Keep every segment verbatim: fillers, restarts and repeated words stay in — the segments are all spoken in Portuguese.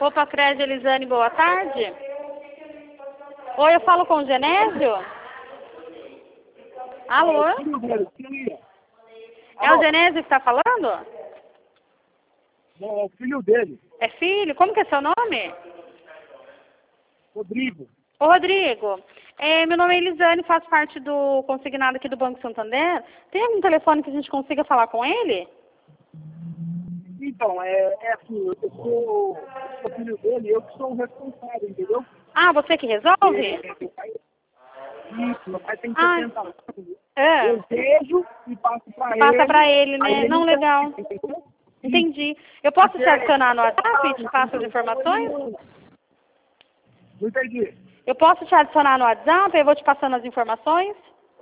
Opa, Crédito Elisane, boa tarde. Oi, eu falo com o Genésio? Alô? É o Genésio que está falando? Não, é o filho dele, É filho? Como que é seu nome? Rodrigo. Ô, Rodrigo, é, meu nome é Elisane, faço parte do consignado aqui do Banco Santander. Tem algum telefone que a gente consiga falar com ele? Então, é, é assim, eu sou, eu sou filho dele, eu que sou o responsável, entendeu? Ah, você que resolve? É, meu pai, isso, meu pai tem Ah, setenta anos. é. Eu vejo e passo pra ele. Passa pra ele, aí né? ele Não, legal. entendeu? Entendi. Eu posso te adicionar no WhatsApp e te passo as informações? Não entendi. Eu posso te adicionar no WhatsApp e eu vou te passando as informações?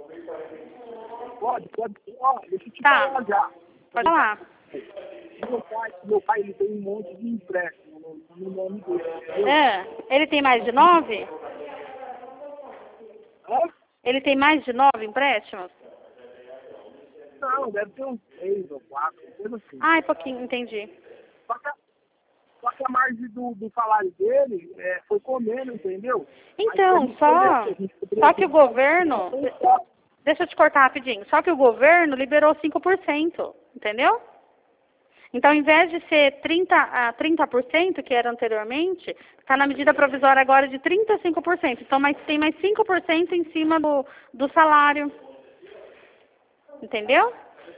Pode, pode. Ó, deixa eu te Tá. falar já. Pode falar. Meu pai, meu pai ele tem um monte de empréstimo no, no nome dele. entendeu? É. Ele tem mais de nove? Hã? Ele tem mais de nove empréstimos? Não, deve ter uns três ou quatro, coisa assim. Ai, pouquinho, entendi. Só que a, só que a margem do, do salário dele é, foi comendo, entendeu? Então, Aí, só, a gente poderia- só que o governo, deixa eu te cortar rapidinho, só que o governo liberou cinco por cento, entendeu? Então, ao invés de ser trinta a trinta por cento, que era anteriormente, está na medida provisória agora de trinta e cinco por cento. Então, mais, tem mais cinco por cento em cima do, do salário. Entendeu?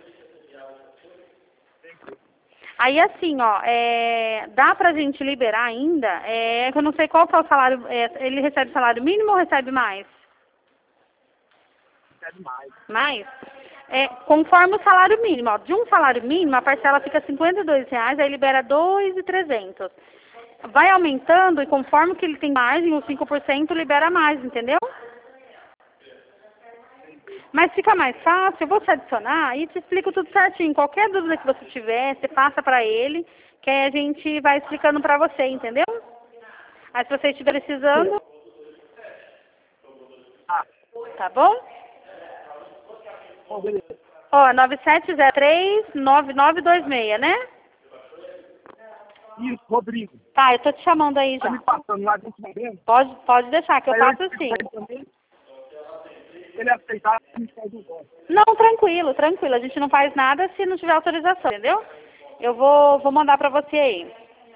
Aí, assim, ó, é, dá pra gente liberar ainda, é, que eu não sei qual que é o salário, é, ele recebe salário mínimo ou recebe mais? Recebe mais. Mais? É, conforme o salário mínimo, ó, de um salário mínimo, a parcela fica cinquenta e dois reais, aí libera dois mil e trezentos. Vai aumentando e conforme que ele tem margem, os cinco por cento libera mais, entendeu? Mas fica mais fácil, eu vou te adicionar e te explico tudo certinho. Qualquer dúvida que você tiver, você passa para ele, que aí a gente vai explicando para você, entendeu? Aí se você estiver precisando, Ah, tá bom? bom, beleza. Ó, nove sete zero três nove nove dois seis, né? Isso, Rodrigo. Tá, eu tô te chamando aí Tá já. me passando lá, a gente vai vendo. Pode, pode deixar, que eu Aí passo explico sim. pra ele também. Se ele aceitar, a gente faz o voto. Não, tranquilo, tranquilo. A gente não faz nada se não tiver autorização, entendeu? Eu vou, vou mandar pra você aí.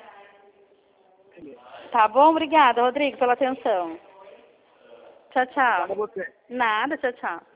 Tá bom? Obrigada, Rodrigo, pela atenção. Tchau, tchau. Obrigado a você. Nada, tchau, tchau.